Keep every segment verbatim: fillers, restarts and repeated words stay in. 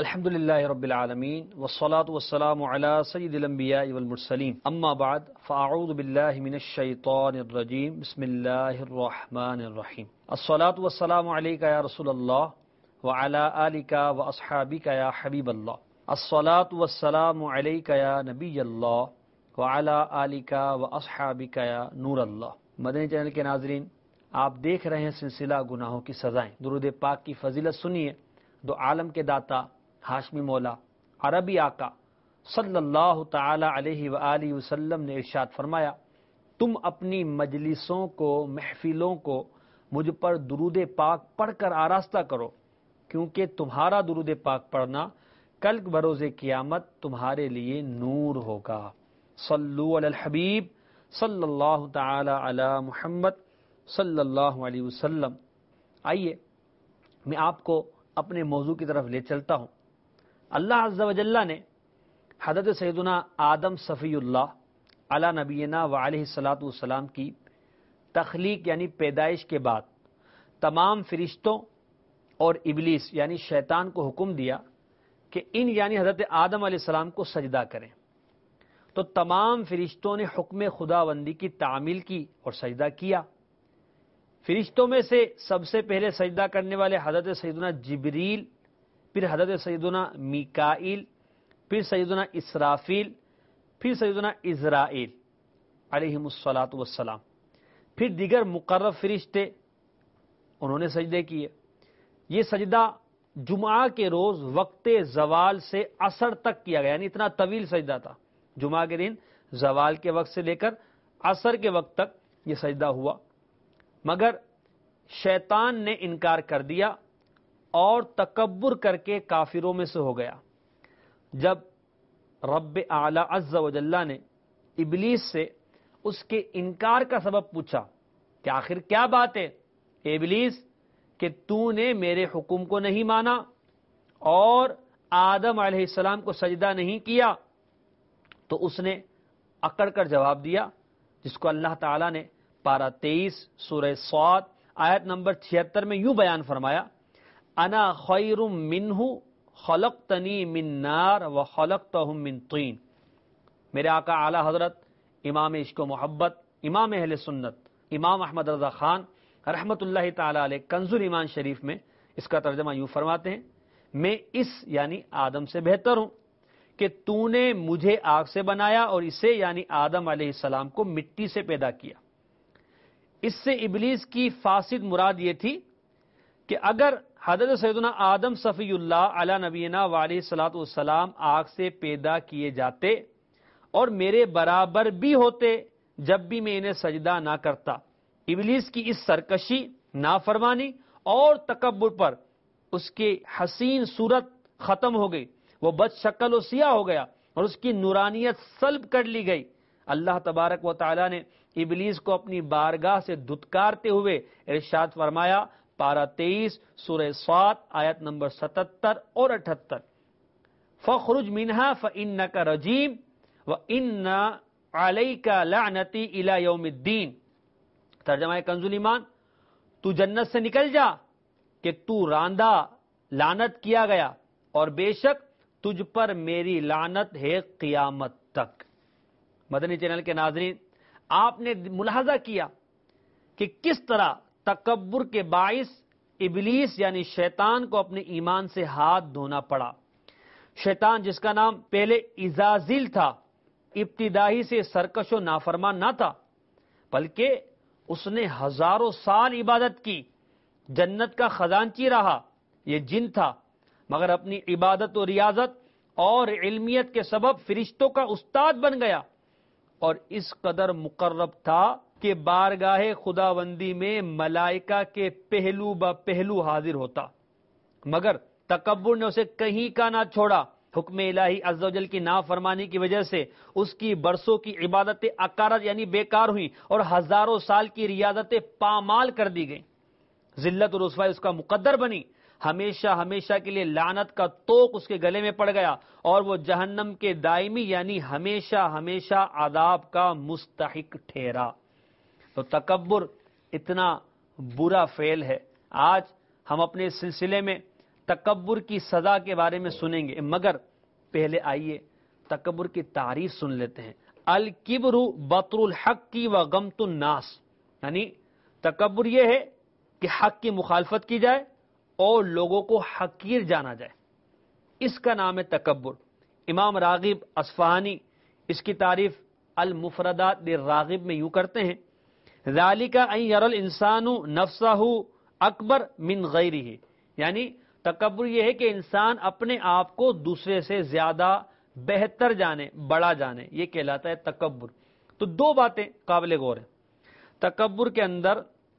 الحمد للہ رب العالمین والصلاة والسلام علی سید الانبیاء والمرسلین اما بعد فاعوذ باللہ من الشیطان الرجیم بسم اللہ الرحمن الرحیم الصلاة والسلام علیکہ یا رسول اللہ وعلی آلک واصحابک یا حبیب اللہ الصلاة والسلام علیکہ یا نبی اللہ وعلی آلک واصحابک یا نور اللہ۔ مدنی چینل کے ناظرین، آپ دیکھ رہے ہیں سلسلہ گناہوں کی سزائیں۔ درود پاک کی فضیلت سنیے۔ دو عالم کے داتا ہاشمی مولا عربی آقا صلی اللہ تعالی علیہ وآلہ وسلم نے ارشاد فرمایا، تم اپنی مجلسوں کو، محفلوں کو مجھ پر درود پاک پڑھ کر آراستہ کرو، کیونکہ تمہارا درود پاک پڑھنا کل بروز قیامت تمہارے لیے نور ہوگا۔ صلو علی الحبیب صلی اللہ تعالی علی محمد صلی اللہ علیہ وسلم۔ آئیے میں آپ کو اپنے موضوع کی طرف لے چلتا ہوں۔ اللہ عز و جل نے حضرت سیدنا آدم صفی اللہ علی نبینا و علیہ الصلاۃ والسلام کی تخلیق یعنی پیدائش کے بعد تمام فرشتوں اور ابلیس یعنی شیطان کو حکم دیا کہ ان یعنی حضرت آدم علیہ السلام کو سجدہ کریں، تو تمام فرشتوں نے حکم خداوندی کی تعمیل کی اور سجدہ کیا۔ فرشتوں میں سے سب سے پہلے سجدہ کرنے والے حضرت سیدنا جبریل، پھر حضرت سیدنا میکائیل، پھر سیدنا اسرافیل، پھر سیدنا عزرائیل علیہم الصلاۃ والسلام، پھر دیگر مقرب فرشتے انہوں نے سجدے کیے۔ یہ سجدہ جمعہ کے روز وقت زوال سے عصر تک کیا گیا، یعنی اتنا طویل سجدہ تھا۔ جمعہ کے دن زوال کے وقت سے لے کر عصر کے وقت تک یہ سجدہ ہوا، مگر شیطان نے انکار کر دیا اور تکبر کر کے کافروں میں سے ہو گیا۔ جب رب اعلی عز و جل نے ابلیس سے اس کے انکار کا سبب پوچھا کہ آخر کیا بات ہے اے ابلیس کہ تو نے میرے حکم کو نہیں مانا اور آدم علیہ السلام کو سجدہ نہیں کیا، تو اس نے اکڑ کر جواب دیا، جس کو اللہ تعالیٰ نے پارہ تیئیس سورہ صاد آیت نمبر چھہتر میں یوں بیان فرمایا، انا خیر منہ خلقتنی من نار وخلقتہ من طین۔ میرے آقا اعلی حضرت امام عشق و محبت، امام اہل سنت، امام احمد رضا خان رحمت اللہ تعالی علیہ کنز الایمان شریف میں اس کا ترجمہ یوں فرماتے ہیں، میں اس یعنی آدم سے بہتر ہوں کہ تو نے مجھے آگ سے بنایا اور اسے یعنی آدم علیہ السلام کو مٹی سے پیدا کیا۔ اس سے ابلیس کی فاسد مراد یہ تھی کہ اگر حضرت سیدنا آدم صفی اللہ علی نبینا و علیہ الصلاۃ والسلام آگ سے پیدا کیے جاتے اور میرے برابر بھی ہوتے جب بھی میں انہیں سجدہ نہ کرتا، ابلیس کی اس سرکشی، نافرمانی اور تکبر پر اس کی حسین صورت ختم ہو گئی، وہ بد شکل و سیاہ ہو گیا اور اس کی نورانیت سلب کر لی گئی۔ اللہ تبارک و تعالی نے ابلیس کو اپنی بارگاہ سے دھتکارتے ہوئے ارشاد فرمایا، پارہ تیئیس سورہ صاد آیت نمبر ستتر اور اٹھتر، فَخْرُجْ مِنْهَا فَإِنَّكَ رَجِيمٌ وَإِنَّ عَلَيْكَ لَعْنَتِي إِلَى يَوْمِ الدِّينِ۔ ترجمہ کنز الایمان، تو جنت سے نکل جا کہ تو راندہ، لعنت کیا گیا، اور بے شک تجھ پر میری لعنت ہے قیامت تک۔ مدنی چینل کے ناظرین، آپ نے ملاحظہ کیا کہ کس طرح تکبر کے باعث ابلیس یعنی شیطان کو اپنے ایمان سے ہاتھ دھونا پڑا۔ شیطان جس کا نام پہلے ازازیل تھا، ابتدائی سے سرکش و نافرمان نہ تھا، بلکہ اس نے ہزاروں سال عبادت کی، جنت کا خزانچی رہا، یہ جن تھا، مگر اپنی عبادت و ریاضت اور علمیت کے سبب فرشتوں کا استاد بن گیا اور اس قدر مقرب تھا کہ بارگاہ خداوندی میں ملائکہ کے پہلو با پہلو حاضر ہوتا، مگر تکبر نے اسے کہیں کا نہ چھوڑا۔ حکم الہی عز و جل کی نافرمانی کی وجہ سے اس کی برسوں کی عبادتیں اکارت یعنی بیکار ہوئیں اور ہزاروں سال کی ریاضتیں پامال کر دی گئیں۔ ذلت اور رسوائی اس کا مقدر بنی، ہمیشہ ہمیشہ کے لیے لعنت کا توق اس کے گلے میں پڑ گیا اور وہ جہنم کے دائمی یعنی ہمیشہ ہمیشہ عذاب کا مستحق ٹھہرا۔ تو تکبر اتنا برا فعل ہے۔ آج ہم اپنے سلسلے میں تکبر کی سزا کے بارے میں سنیں گے، مگر پہلے آئیے تکبر کی تعریف سن لیتے ہیں۔ الکبر بطر الحق و غمت الناس، یعنی تکبر یہ ہے کہ حق کی مخالفت کی جائے اور لوگوں کو حقیر جانا جائے، اس کا نام ہے تکبر۔ امام راغب اصفہانی اس کی تعریف المفردات للراغب میں یوں کرتے ہیں، ذالک ان یری الانسان نفسہ اکبر من غیرہ، یعنی تکبر یہ ہے کہ انسان اپنے آپ کو دوسرے سے زیادہ بہتر جانے، بڑا جانے، یہ کہلاتا ہے تکبر۔ تو دو باتیں قابل غور ہیں۔ تکبر کے اندر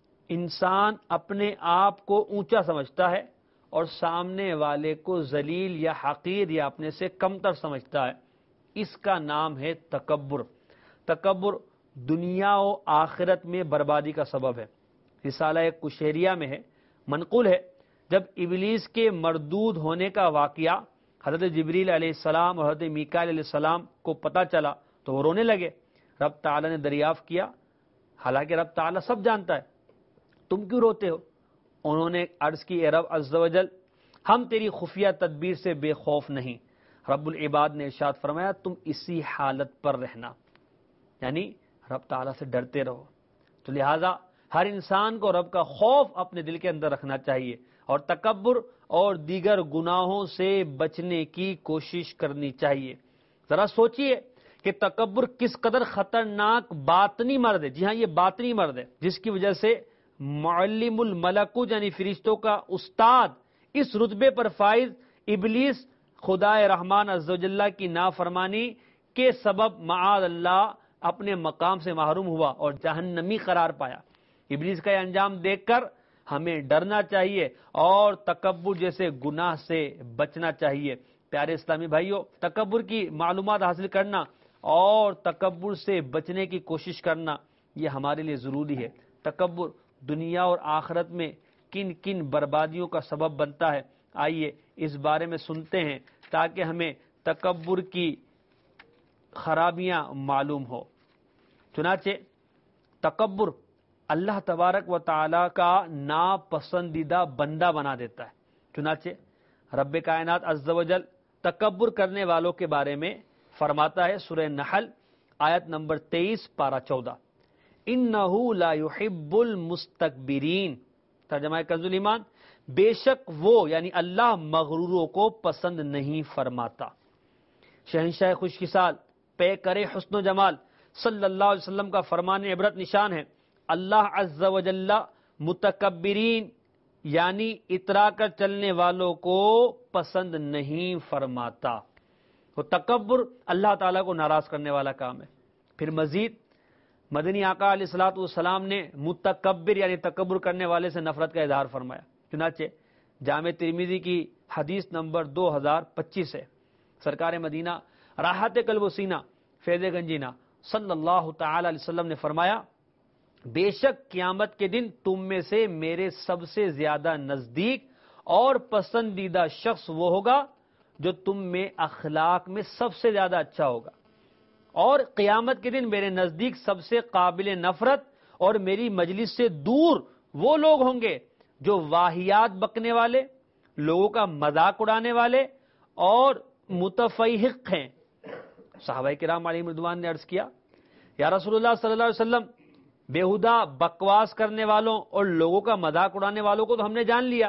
انسان اپنے آپ کو اونچا سمجھتا ہے اور سامنے والے کو ذلیل یا حقیر یا اپنے سے کمتر سمجھتا ہے، اس کا نام ہے تکبر۔ تکبر دنیا و آخرت میں بربادی کا سبب ہے۔ رسالہ کشیریہ میں ہے، منقول ہے، جب ابلیس کے مردود ہونے کا واقعہ حضرت جبریل علیہ السلام اور حضرت میکائیل علیہ السلام کو پتہ چلا تو وہ رونے لگے۔ رب تعالیٰ نے دریافت کیا، حالانکہ رب تعالیٰ سب جانتا ہے، تم کیوں روتے ہو؟ انہوں نے عرض کی، اے رب عز و جل، ہم تیری خفیہ تدبیر سے بے خوف نہیں۔ رب العباد نے ارشاد فرمایا، تم اسی حالت پر رہنا، یعنی رب تعالیٰ سے ڈرتے رہو۔ تو لہٰذا ہر انسان کو رب کا خوف اپنے دل کے اندر رکھنا چاہیے اور تکبر اور دیگر گناہوں سے بچنے کی کوشش کرنی چاہیے۔ ذرا سوچئے کہ تکبر کس قدر خطرناک باطنی مرض ہے۔ جی ہاں، یہ باطنی مرض ہے جس کی وجہ سے معلم الملکوت یعنی فرشتوں کا استاد، اس رتبے پر فائز ابلیس خدا رحمان عز و جل کی نافرمانی کے سبب معاذ اللہ اپنے مقام سے محروم ہوا اور جہنمی قرار پایا۔ ابلیس کا یہ انجام دیکھ کر ہمیں ڈرنا چاہیے اور تکبر جیسے گناہ سے بچنا چاہیے۔ پیارے اسلامی بھائیوں، تکبر کی معلومات حاصل کرنا اور تکبر سے بچنے کی کوشش کرنا یہ ہمارے لیے ضروری ہے۔ تکبر دنیا اور آخرت میں کن کن بربادیوں کا سبب بنتا ہے، آئیے اس بارے میں سنتے ہیں تاکہ ہمیں تکبر کی خرابیاں معلوم ہو۔ چنانچہ تکبر اللہ تبارک و تعالی کا ناپسندیدہ بندہ بنا دیتا ہے۔ چنانچہ رب کائنات عز و جل تکبر کرنے والوں کے بارے میں فرماتا ہے، سورہ نحل آیت نمبر تیئیس پارہ چودہ، انہو لا یحب المستکبرین، ترجمہ کنز الایمان، بے شک وہ یعنی اللہ مغروروں کو پسند نہیں فرماتا۔ شہنشاہ خوش خصال، پے کرے حسن و جمال صلی اللہ علیہ وسلم کا فرمان عبرت نشان ہے، اللہ عز و جل متکبرین یعنی اترا کر چلنے والوں کو پسند نہیں فرماتا۔ تو تکبر اللہ تعالیٰ کو ناراض کرنے والا کام ہے۔ پھر مزید مدنی آقا علیہ الصلوۃ والسلام نے متکبر یعنی تکبر کرنے والے سے نفرت کا اظہار فرمایا۔ چنانچہ جامع ترمذی کی حدیث نمبر دو ہزار پچیس ہے، سرکار مدینہ راحت قلب و سینہ فیض گنجینہ صلی اللہ تعالی علیہ وسلم نے فرمایا، بے شک قیامت کے دن تم میں سے میرے سب سے زیادہ نزدیک اور پسندیدہ شخص وہ ہوگا جو تم میں اخلاق میں سب سے زیادہ اچھا ہوگا، اور قیامت کے دن میرے نزدیک سب سے قابل نفرت اور میری مجلس سے دور وہ لوگ ہوں گے جو واہیات بکنے والے، لوگوں کا مذاق اڑانے والے اور متفیحق ہیں۔ صحابہ کرام علیہم رضوان نے عرض کیا، یا رسول اللہ صلی اللہ علیہ وسلم، بیہودہ بکواس کرنے والوں اور لوگوں کا مذاق اڑانے والوں کو تو ہم نے جان لیا،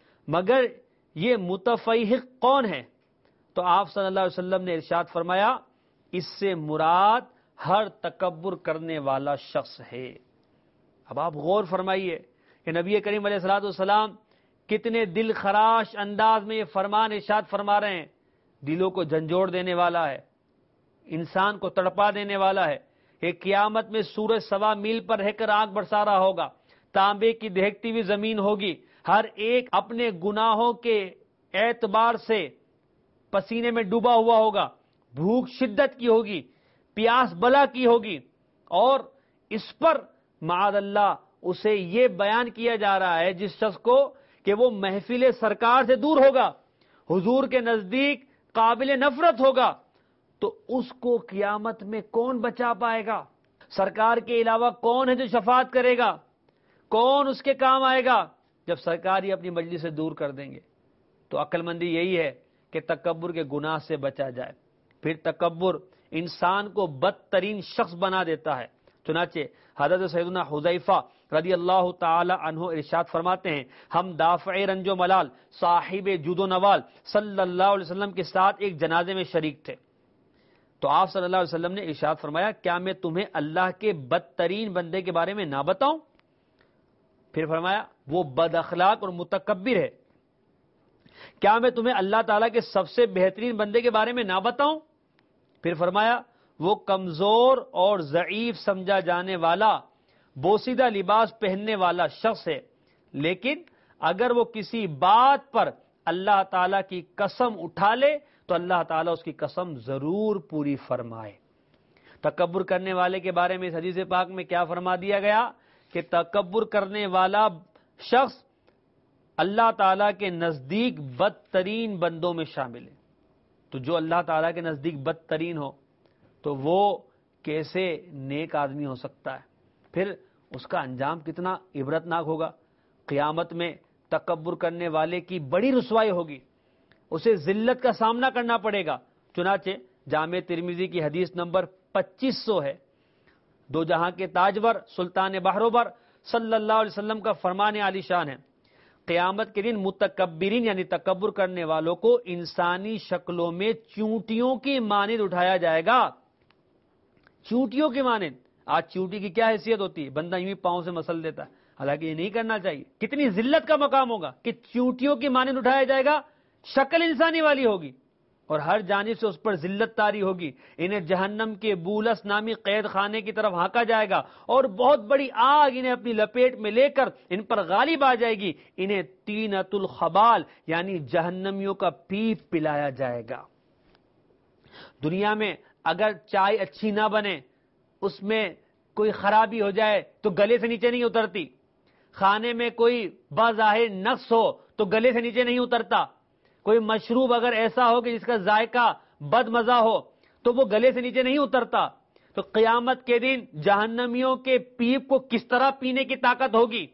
مگر یہ متفیحق کون ہے؟ تو آپ صلی اللہ علیہ وسلم نے ارشاد فرمایا، اس سے مراد ہر تکبر کرنے والا شخص ہے۔ اب آپ غور فرمائیے کہ نبی کریم علیہ الصلوۃ والسلام کتنے دل خراش انداز میں یہ فرمان ارشاد فرما رہے ہیں، دلوں کو جھنجھوڑ دینے والا ہے، انسان کو تڑپا دینے والا ہے۔ کہ قیامت میں سورج سوا میل پر رہ کر آگ برسا رہا ہوگا، تانبے کی دہکتی ہوئی زمین ہوگی، ہر ایک اپنے گناہوں کے اعتبار سے پسینے میں ڈوبا ہوا ہوگا، بھوک شدت کی ہوگی، پیاس بلا کی ہوگی، اور اس پر معاذ اللہ اسے یہ بیان کیا جا رہا ہے جس شخص کو کہ وہ محفل سرکار سے دور ہوگا، حضور کے نزدیک قابل نفرت ہوگا، تو اس کو قیامت میں کون بچا پائے گا؟ سرکار کے علاوہ کون ہے جو شفاعت کرے گا؟ کون اس کے کام آئے گا جب سرکار ہی اپنی مجلس سے دور کر دیں گے؟ تو عقل مندی یہی ہے کہ تکبر کے گناہ سے بچا جائے. پھر تکبر انسان کو بدترین شخص بنا دیتا ہے. چنانچہ حضرت سیدنا حذیفہ رضی اللہ تعالی عنہ ارشاد فرماتے ہیں ہم دافع رنج و ملال صاحب جود و نوال صلی اللہ علیہ وسلم کے ساتھ ایک جنازے میں شریک تھے. تو آپ صلی اللہ علیہ وسلم نے ارشاد فرمایا کیا میں تمہیں اللہ کے بدترین بندے کے بارے میں نہ بتاؤں؟ پھر فرمایا وہ بد اخلاق اور متکبر ہے. کیا میں تمہیں اللہ تعالیٰ کے سب سے بہترین بندے کے بارے میں نہ بتاؤں؟ پھر فرمایا وہ کمزور اور ضعیف سمجھا جانے والا بوسیدہ لباس پہننے والا شخص ہے، لیکن اگر وہ کسی بات پر اللہ تعالیٰ کی قسم اٹھا لے تو اللہ تعالیٰ اس کی قسم ضرور پوری فرمائے. تکبر کرنے والے کے بارے میں اس حدیث پاک میں کیا فرما دیا گیا کہ تکبر کرنے والا شخص اللہ تعالیٰ کے نزدیک بدترین بندوں میں شامل ہے. تو جو اللہ تعالیٰ کے نزدیک بدترین ہو تو وہ کیسے نیک آدمی ہو سکتا ہے؟ پھر اس کا انجام کتنا عبرتناک ہوگا. قیامت میں تکبر کرنے والے کی بڑی رسوائی ہوگی، اسے ذلت کا سامنا کرنا پڑے گا. چنانچہ جامع ترمذی کی حدیث نمبر پچیس سو ہے. دو جہاں کے تاجور سلطان بحروبر صلی اللہ علیہ وسلم کا فرمان عالی شان ہے قیامت کے دن متکبرین یعنی تکبر کرنے والوں کو انسانی شکلوں میں چونٹیوں کی مانند اٹھایا جائے گا. چونٹیوں کی مانند. آج چونٹی کی کیا حیثیت ہوتی ہے؟ بندہ یوں ہی پاؤں سے مسل دیتا ہے، حالانکہ یہ نہیں کرنا چاہیے. کتنی ذلت کا مقام ہوگا کہ چونٹیوں کی مانند اٹھایا جائے گا، شکل انسانی والی ہوگی اور ہر جانب سے اس پر ذلت طاری ہوگی. انہیں جہنم کے بولس نامی قید خانے کی طرف ہانکا جائے گا اور بہت بڑی آگ انہیں اپنی لپیٹ میں لے کر ان پر غالب آ جائے گی. انہیں طینۃ الخبال یعنی جہنمیوں کا پیپ پلایا جائے گا. دنیا میں اگر چائے اچھی نہ بنے، اس میں کوئی خرابی ہو جائے تو گلے سے نیچے نہیں اترتی. کھانے میں کوئی بظاہر نقص ہو تو گلے سے نیچے نہیں اترتا. کوئی مشروب اگر ایسا ہو کہ جس کا ذائقہ بد مزہ ہو تو وہ گلے سے نیچے نہیں اترتا. تو قیامت کے دن جہنمیوں کے پیپ کو کس طرح پینے کی طاقت ہوگی،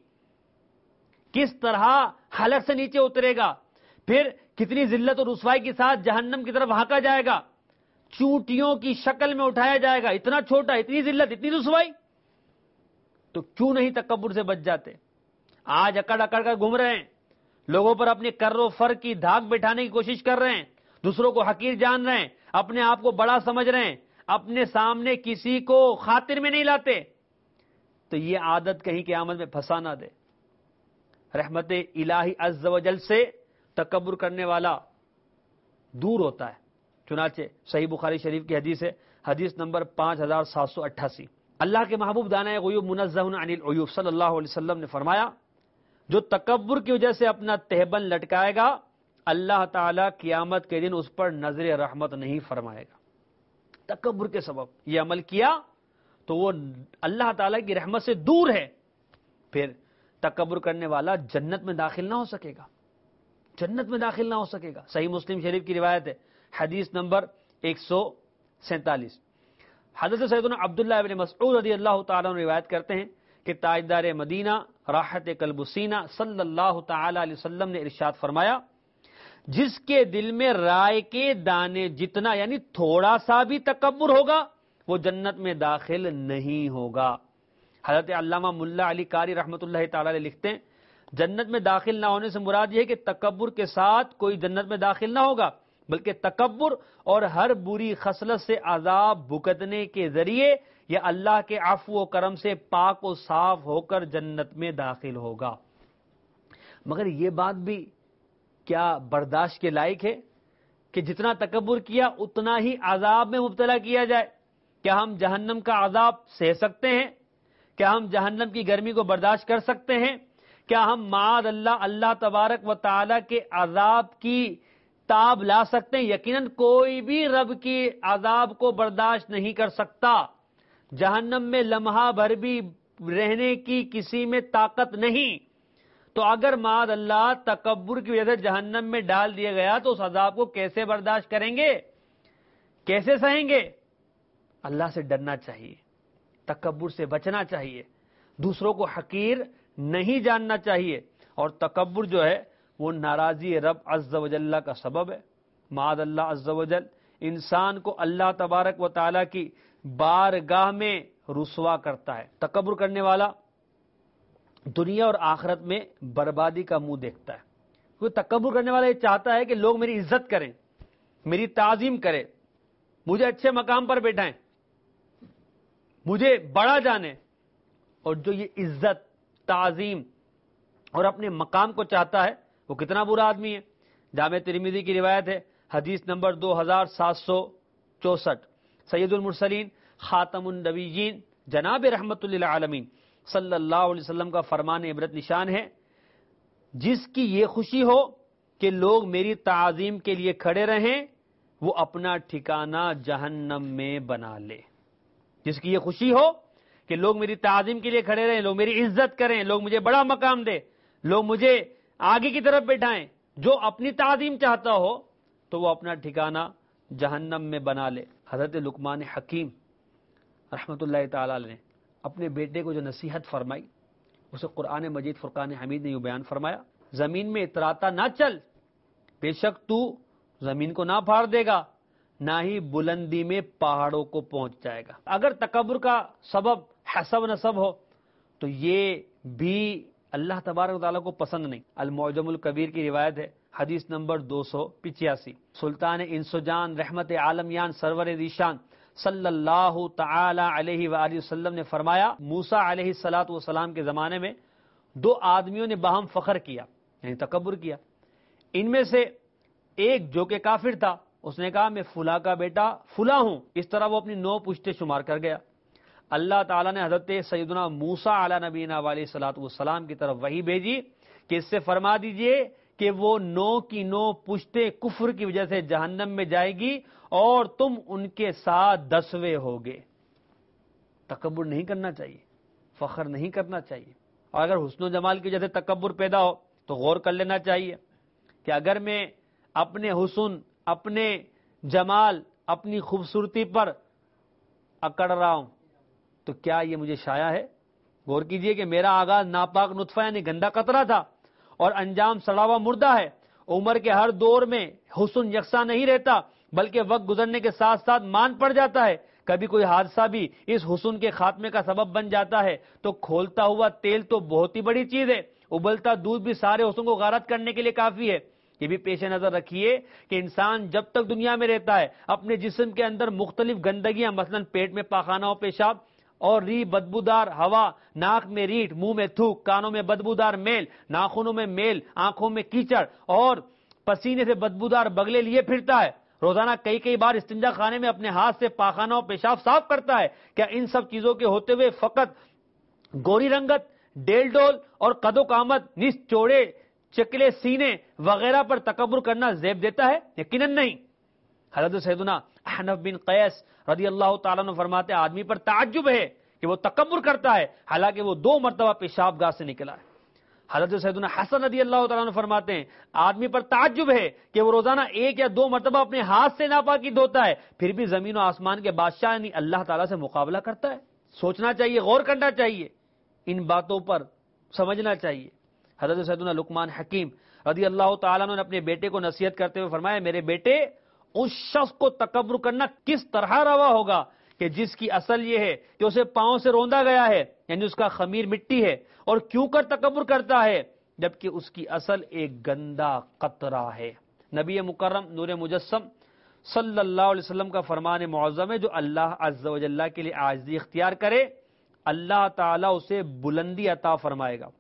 کس طرح حلق سے نیچے اترے گا. پھر کتنی ذلت اور رسوائی کے ساتھ جہنم کی طرف ہانکا جائے گا، چونٹیوں کی شکل میں اٹھایا جائے گا. اتنا چھوٹا، اتنی ذلت، اتنی رسوائی. تو کیوں نہیں تکبر سے بچ جاتے؟ آج اکڑ اکڑ کر گھوم رہے ہیں، لوگوں پر اپنے کر و فر کی دھاک بٹھانے کی کوشش کر رہے ہیں، دوسروں کو حقیر جان رہے ہیں، اپنے آپ کو بڑا سمجھ رہے ہیں، اپنے سامنے کسی کو خاطر میں نہیں لاتے. تو یہ عادت کہیں قیامت میں پھنسا نہ دے. رحمت الہی عز و جل سے تکبر کرنے والا دور ہوتا ہے. چنانچہ صحیح بخاری شریف کی حدیث ہے، حدیث نمبر پانچ ہزار سات سو اٹھاسی. اللہ کے محبوب دانۂ غیوب منزہ عن العیوب صلی اللہ علیہ وسلم نے فرمایا جو تکبر کی وجہ سے اپنا تہبند لٹکائے گا اللہ تعالیٰ قیامت کے دن اس پر نظر رحمت نہیں فرمائے گا. تکبر کے سبب یہ عمل کیا تو وہ اللہ تعالیٰ کی رحمت سے دور ہے. پھر تکبر کرنے والا جنت میں داخل نہ ہو سکے گا، جنت میں داخل نہ ہو سکے گا. صحیح مسلم شریف کی روایت ہے، حدیث نمبر ایک سو سینتالیس. حضرت سیدنا عبداللہ ابن مسعود رضی اللہ تعالیٰ عنہ روایت کرتے ہیں کہ تاجدار مدینہ راحت قلب سینہ صلی اللہ تعالی علیہ وسلم نے ارشاد فرمایا جس کے دل میں رائے کے دانے جتنا یعنی تھوڑا سا بھی تکبر ہوگا وہ جنت میں داخل نہیں ہوگا. حضرت علامہ ملا علی قاری رحمۃ اللہ تعالی علیہ لکھتے ہیں جنت میں داخل نہ ہونے سے مراد یہ ہے کہ تکبر کے ساتھ کوئی جنت میں داخل نہ ہوگا، بلکہ تکبر اور ہر بری خصلت سے عذاب بھگتنے کے ذریعے یا اللہ کے عفو و کرم سے پاک و صاف ہو کر جنت میں داخل ہوگا. مگر یہ بات بھی کیا برداشت کے لائق ہے کہ جتنا تکبر کیا اتنا ہی عذاب میں مبتلا کیا جائے؟ کیا ہم جہنم کا عذاب سہ سکتے ہیں؟ کیا ہم جہنم کی گرمی کو برداشت کر سکتے ہیں؟ کیا ہم معاذ اللہ اللہ تبارک و تعالی کے عذاب کی تاب لا سکتے ہیں؟ یقیناً کوئی بھی رب کی عذاب کو برداشت نہیں کر سکتا. جہنم میں لمحہ بھر بھی رہنے کی کسی میں طاقت نہیں. تو اگر معاذ اللہ تکبر کی وجہ سے جہنم میں ڈال دیا گیا تو اس عذاب کو کیسے برداشت کریں گے، کیسے سہیں گے؟ اللہ سے ڈرنا چاہیے، تکبر سے بچنا چاہیے، دوسروں کو حقیر نہیں جاننا چاہیے. اور تکبر جو ہے وہ ناراضی رب عز و جل کا سبب ہے۔ معاذ اللہ عز و جل انسان کو اللہ تبارک و تعالیٰ کی بارگاہ میں رسوا کرتا ہے۔ تکبر کرنے والا دنیا اور آخرت میں بربادی کا منہ دیکھتا ہے۔ کوئی تکبر کرنے والا یہ چاہتا ہے کہ لوگ میری عزت کریں، میری تعظیم کریں، مجھے اچھے مقام پر بیٹھائیں، مجھے بڑا جانے، اور جو یہ عزت، تعظیم اور اپنے مقام کو چاہتا ہے وہ کتنا برا آدمی ہے۔ جامع ترمذی کی روایت ہے، حدیث نمبر دو ہزار سات سو چونسٹھ، سید المرسلین خاتم النبیین جناب رحمت للعالمین صلی اللہ علیہ وسلم کا فرمان عبرت نشان ہے، جس کی یہ خوشی ہو کہ لوگ میری تعظیم کے لیے کھڑے رہیں وہ اپنا ٹھکانہ جہنم میں بنا لے۔ جس کی یہ خوشی ہو کہ لوگ میری تعظیم کے لیے کھڑے رہیں، لوگ میری عزت کریں، لوگ مجھے بڑا مقام دے، لوگ مجھے آگے کی طرف بٹھائیں، جو اپنی تعظیم چاہتا ہو تو وہ اپنا ٹھکانہ جہنم میں بنا لے۔ حضرت لقمان حکیم رحمت اللہ تعالی علیہ نے اپنے بیٹے کو جو نصیحت فرمائی اسے قرآن مجید فرقان حمید نے یوں بیان فرمایا، زمین میں اتراتا نہ چل، بے شک تو زمین کو نہ پھاڑ دے گا، نہ ہی بلندی میں پہاڑوں کو پہنچ جائے گا۔ اگر تکبر کا سبب حسب نسب ہو تو یہ بھی اللہ تبارک و تعالیٰ کو پسند نہیں۔ المعجم الکبیر کی روایت ہے، حدیث نمبر دو سو پچاسی، سلطان انس و جان رحمت عالمیان سرور ذیشان صلی اللہ تعالی علیہ وآلہ وسلم نے فرمایا، موسیٰ علیہ الصلاۃ والسلام کے زمانے میں دو آدمیوں نے باہم فخر کیا، یعنی تکبر کیا۔ ان میں سے ایک جو کہ کافر تھا اس نے کہا میں فلاں کا بیٹا فلاں ہوں، اس طرح وہ اپنی نو پشتے شمار کر گیا۔ اللہ تعالیٰ نے حضرت سیدنا موسیٰ علیہ نبینا علیہ الصلاۃ والسلام کی طرف وحی بھیجی کہ اس سے فرما دیجئے کہ وہ نو کی نو پشتے کفر کی وجہ سے جہنم میں جائے گی اور تم ان کے ساتھ دسویں ہوگے۔ تکبر نہیں کرنا چاہیے، فخر نہیں کرنا چاہیے، اور اگر حسن و جمال کی وجہ سے تکبر پیدا ہو تو غور کر لینا چاہیے کہ اگر میں اپنے حسن، اپنے جمال، اپنی خوبصورتی پر اکڑ رہا ہوں تو کیا یہ مجھے شایع ہے؟ غور کیجئے کہ میرا آغاز ناپاک نطفہ یعنی گندا قطرہ تھا اور انجام سڑا ہوا مردہ ہے۔ عمر کے ہر دور میں حسن یکساں نہیں رہتا بلکہ وقت گزرنے کے ساتھ ساتھ مان پڑ جاتا ہے۔ کبھی کوئی حادثہ بھی اس حسن کے خاتمے کا سبب بن جاتا ہے تو کھولتا ہوا تیل تو بہت ہی بڑی چیز ہے، ابلتا دودھ بھی سارے حسن کو غارت کرنے کے لیے کافی ہے۔ یہ بھی پیش نظر رکھیے کہ انسان جب تک دنیا میں رہتا ہے اپنے جسم کے اندر مختلف گندگیاں، مثلا پیٹ میں پاخانہ و پیشاب اور ری بدبودار ہوا، ناک میں ریٹ، منہ میں تھوک، کانوں میں بدبودار میل، ناخنوں میں میل، آنکھوں میں کیچڑ اور پسینے سے بدبودار بغلے لیے پھرتا ہے، روزانہ کئی کئی بار استنجا خانے میں اپنے ہاتھ سے پاخانہ و پیشاب صاف کرتا ہے، کیا ان سب چیزوں کے ہوتے ہوئے فقط گوری رنگت، ڈیل ڈول اور قد و قامت، نس چوڑے چکلے سینے وغیرہ پر تکبر کرنا زیب دیتا ہے؟ یقیناً نہیں۔ حضرت سیدنا احنف بن قیس رضی اللہ تعالیٰ عنہ فرماتے ہیں آدمی پر تعجب ہے کہ وہ تکبر کرتا ہے حالانکہ وہ دو مرتبہ پیشاب گاہ سے نکلا ہے۔ حضرت سیدنا حسن رضی اللہ تعالیٰ عنہ فرماتے ہیں آدمی پر تعجب ہے کہ وہ روزانہ ایک یا دو مرتبہ اپنے ہاتھ سے ناپاکی دھوتا ہے، پھر بھی زمین و آسمان کے بادشاہ یعنی اللہ تعالیٰ سے مقابلہ کرتا ہے۔ سوچنا چاہیے، غور کرنا چاہیے، ان باتوں پر سمجھنا چاہیے۔ حضرت سیدنا لقمان حکیم رضی اللہ تعالیٰ عنہ نے اپنے بیٹے کو نصیحت کرتے ہوئے فرمایا میرے بیٹے، اس شخص کو تکبر کرنا کس طرح روا ہوگا کہ جس کی اصل یہ ہے کہ اسے پاؤں سے روندا گیا ہے، یعنی اس کا خمیر مٹی ہے، اور کیوں کر تکبر کرتا ہے جبکہ اس کی اصل ایک گندا قطرہ ہے۔ نبی مکرم نور مجسم صلی اللہ علیہ وسلم کا فرمان معظم ہے جو اللہ عز و جل کے لیے عاجزی اختیار کرے اللہ تعالیٰ اسے بلندی عطا فرمائے گا۔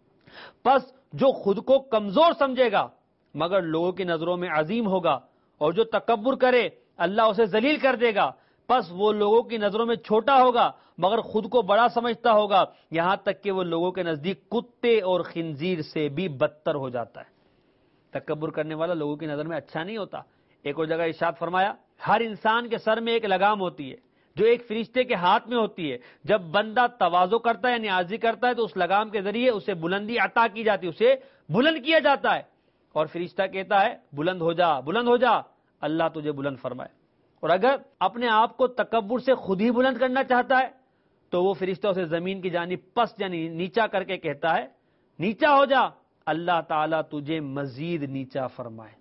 پس جو خود کو کمزور سمجھے گا مگر لوگوں کی نظروں میں عظیم ہوگا، اور جو تکبر کرے اللہ اسے ذلیل کر دے گا، پس وہ لوگوں کی نظروں میں چھوٹا ہوگا مگر خود کو بڑا سمجھتا ہوگا، یہاں تک کہ وہ لوگوں کے نزدیک کتے اور خنزیر سے بھی بدتر ہو جاتا ہے۔ تکبر کرنے والا لوگوں کی نظر میں اچھا نہیں ہوتا۔ ایک اور جگہ ارشاد فرمایا ہر انسان کے سر میں ایک لگام ہوتی ہے جو ایک فرشتے کے ہاتھ میں ہوتی ہے، جب بندہ تواضع کرتا ہے یعنی عاجزی کرتا ہے تو اس لگام کے ذریعے اسے بلندی عطا کی جاتی ہے، اسے بلند کیا جاتا ہے، اور فرشتہ کہتا ہے بلند ہو جا، بلند ہو جا، اللہ تجھے بلند فرمائے۔ اور اگر اپنے آپ کو تکبر سے خود ہی بلند کرنا چاہتا ہے تو وہ فرشتہ اسے زمین کی جانب پس یعنی نیچا کر کے کہتا ہے نیچا ہو جا، اللہ تعالیٰ تجھے مزید نیچا فرمائے۔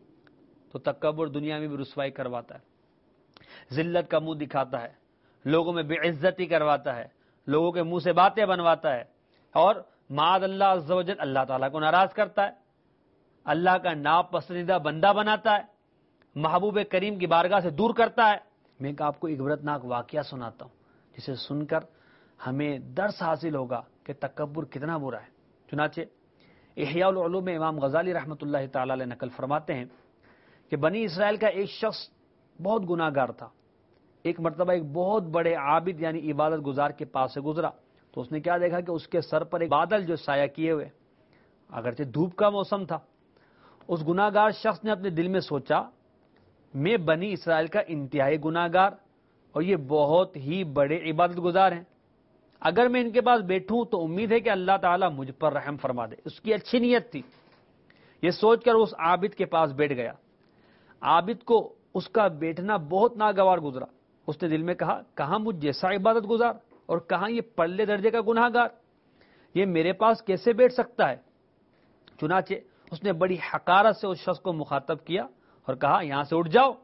تو تکبر دنیا میں بھی رسوائی کرواتا ہے، ذلت کا منہ دکھاتا ہے، لوگوں میں بے عزتی کرواتا ہے، لوگوں کے منہ سے باتیں بنواتا ہے، اور معاذ اللہ عز و جل اللہ تعالیٰ کو ناراض کرتا ہے، اللہ کا ناپسندیدہ بندہ بناتا ہے، محبوب کریم کی بارگاہ سے دور کرتا ہے۔ میں آپ کو ایک عبرتناک واقعہ سناتا ہوں جسے سن کر ہمیں درس حاصل ہوگا کہ تکبر کتنا برا ہے۔ چنانچہ احیاء العلوم میں امام غزالی رحمۃ اللہ تعالی علیہ نقل فرماتے ہیں کہ بنی اسرائیل کا ایک شخص بہت گناہ گار تھا۔ ایک مرتبہ ایک بہت بڑے عابد یعنی عبادت گزار کے پاس سے گزرا تو اس نے کیا دیکھا کہ اس کے سر پر ایک بادل جو سایہ کیے ہوئے، اگرچہ دھوپ کا موسم تھا۔ اس گناہ گار شخص نے اپنے دل میں سوچا، میں بنی اسرائیل کا انتہائی گناہ گار اور یہ بہت ہی بڑے عبادت گزار ہیں، اگر میں ان کے پاس بیٹھوں تو امید ہے کہ اللہ تعالیٰ مجھ پر رحم فرما دے۔ اس کی اچھی نیت تھی، یہ سوچ کر اس عابد کے پاس بیٹھ گیا۔ عابد کو اس کا بیٹھنا بہت ناگوار گزرا۔ اس نے دل میں کہا، کہاں مجھ جیسا عبادت گزار اور کہاں یہ پرلے درجے کا گناہ گار، یہ میرے پاس کیسے بیٹھ سکتا ہے؟ چنانچہ اس نے بڑی حقارت سے اس شخص کو مخاطب کیا اور کہا، یہاں سے اٹھ جاؤ۔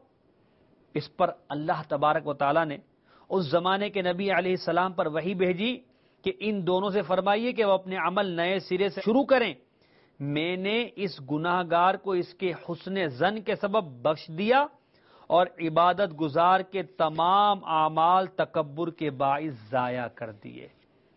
اس پر اللہ تبارک و تعالیٰ نے اس زمانے کے نبی علیہ السلام پر وحی بھیجی کہ ان دونوں سے فرمائیے کہ وہ اپنے عمل نئے سرے سے شروع کریں، میں نے اس گناہ گار کو اس کے حسن ظن کے سبب بخش دیا اور عبادت گزار کے تمام اعمال تکبر کے باعث ضائع کر دیے۔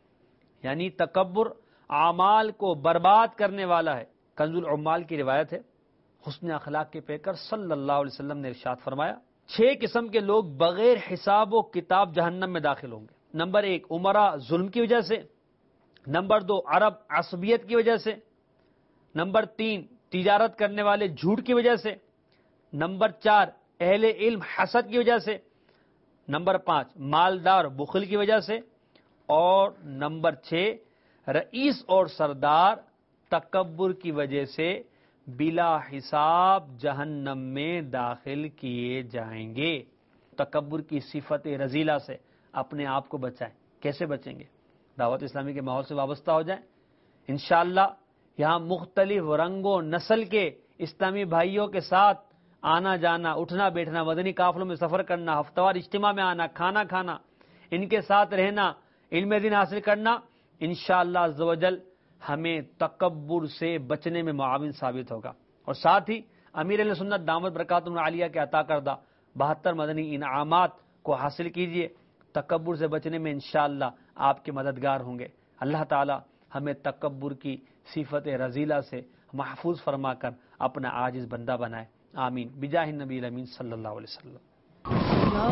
یعنی تکبر اعمال کو برباد کرنے والا ہے۔ کنز العمال کی روایت ہے، حسن اخلاق کے پیکر صلی اللہ علیہ وسلم نے ارشاد فرمایا، چھ قسم کے لوگ بغیر حساب و کتاب جہنم میں داخل ہوں گے۔ نمبر ایک، امراء ظلم کی وجہ سے۔ نمبر دو، عرب عصبیت کی وجہ سے۔ نمبر تین، تجارت کرنے والے جھوٹ کی وجہ سے۔ نمبر چار، اہل علم حسد کی وجہ سے۔ نمبر پانچ، مالدار بخل کی وجہ سے۔ اور نمبر چھ، رئیس اور سردار تکبر کی وجہ سے بلا حساب جہنم میں داخل کیے جائیں گے۔ تکبر کی صفت رذیلہ سے اپنے آپ کو بچائیں۔ کیسے بچیں گے؟ دعوت اسلامی کے ماحول سے وابستہ ہو جائیں۔ انشاءاللہ یہاں مختلف رنگ و نسل کے اسلامی بھائیوں کے ساتھ آنا جانا، اٹھنا بیٹھنا، مدنی قافلوں میں سفر کرنا، ہفتہ وار اجتماع میں آنا، کھانا کھانا، ان کے ساتھ رہنا، علم دین حاصل کرنا، انشاءاللہ عز و جل ہمیں تکبر سے بچنے میں معاون ثابت ہوگا۔ اور ساتھ ہی امیر اہل سنت دامت برکاتہم العالیہ کے عطا کردہ بہتر مدنی انعامات کو حاصل کیجئے۔ تکبر سے بچنے میں انشاءاللہ آپ کے مددگار ہوں گے۔ اللہ تعالی ہمیں تکبر کی صفت رذیلہ سے محفوظ فرما کر اپنا عاجز بندہ بنائے، آمین، بجاہ النبی الامین صلی اللہ علیہ وسلم۔ یا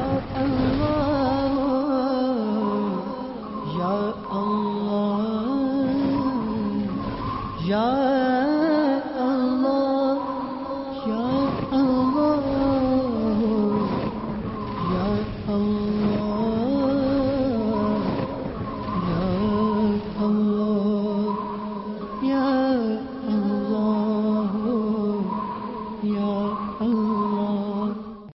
اللہ یا اللہ یا